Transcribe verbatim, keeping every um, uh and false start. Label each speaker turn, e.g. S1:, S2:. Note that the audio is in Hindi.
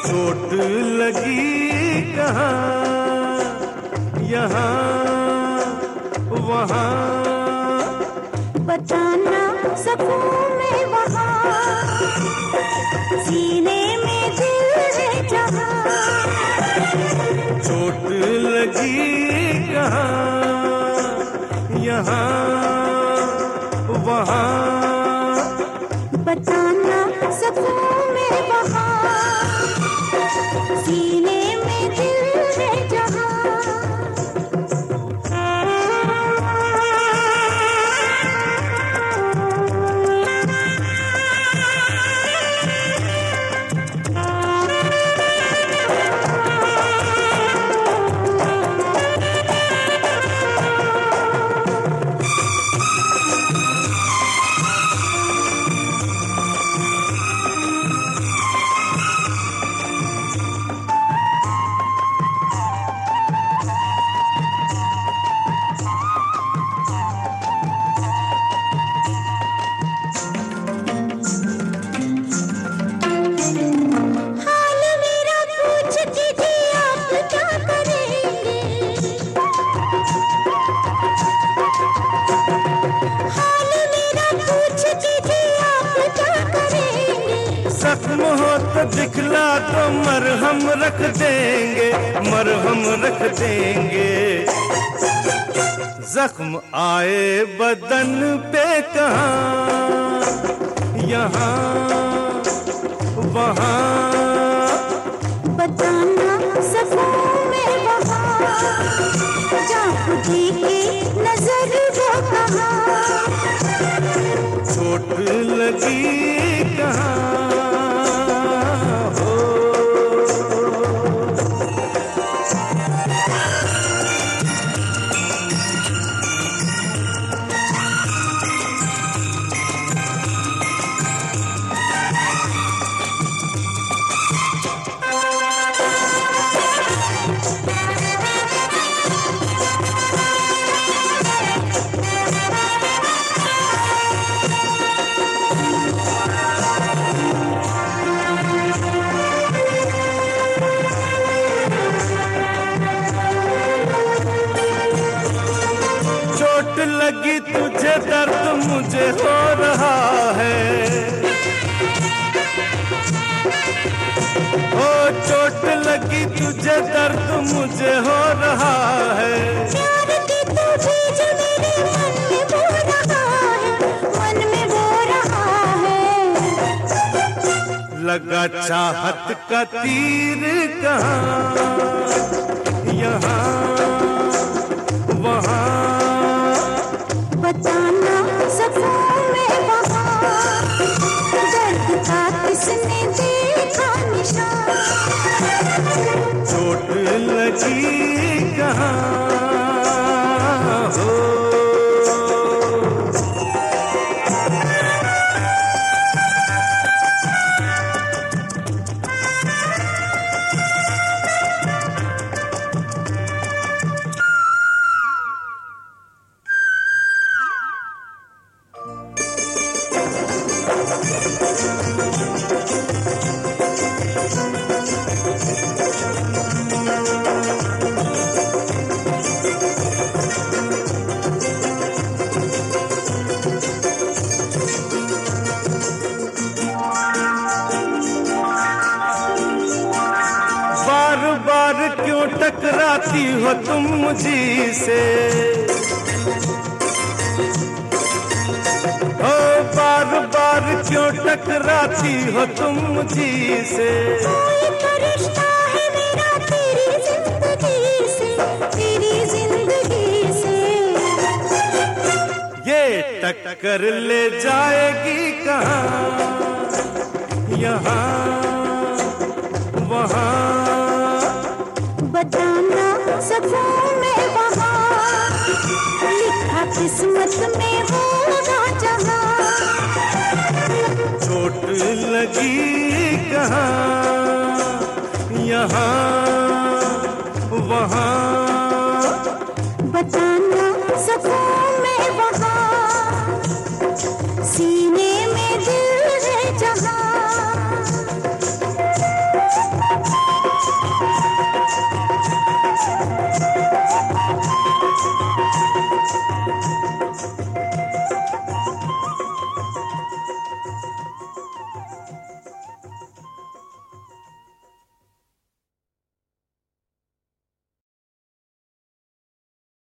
S1: चोट लगी कहाँ, यहाँ वहाँ,
S2: बताना सकूं मैं वहाँ, सीने में दिल है जहाँ।
S1: चोट लगी कहाँ, यहाँ वहाँ,
S2: बताना सकूं मैं वहाँ, सीने में दिल है जहाँ।
S1: जख्म हो तो दिखला तो मरहम रख देंगे, मरहम रख देंगे। जख्म आए बदन पे कहाँ, यहाँ वहाँ,
S2: बताना सकूं मैं वहाँ, जहाँ खुदी की नजर वो कहाँ।
S1: चोट लगी कहाँ, लगी तुझे दर्द मुझे हो रहा है, ओ चोट लगी तुझे दर्द मुझे हो रहा है।
S2: प्यार की तुझे जो मेरे मन में बो रहा है, मन में बो रहा है।
S1: लगा चाहत का तीर कहाँ, यहाँ वहाँ,
S2: बताना सकूं मैं वहाँ, दर्द का किसने देखा निशान।
S1: चोट लगी कहाँ हो, बार क्यों टकराती हो तुम मुझी से, ओ बार बार क्यों टकराती हो तुम मुझी से।
S2: कोई तो रिश्ता है मेरा तेरी जिंदगी से, तेरी जिंदगी से।
S1: ये टक्कर ले जाएगी कहाँ, यहाँ वहाँ,
S2: बताना सकूं मैं वहाँ, लिखा किस्मत में होगा जहाँ।
S1: चोट लगी कहाँ, यहाँ वहाँ,
S2: बताना सकूं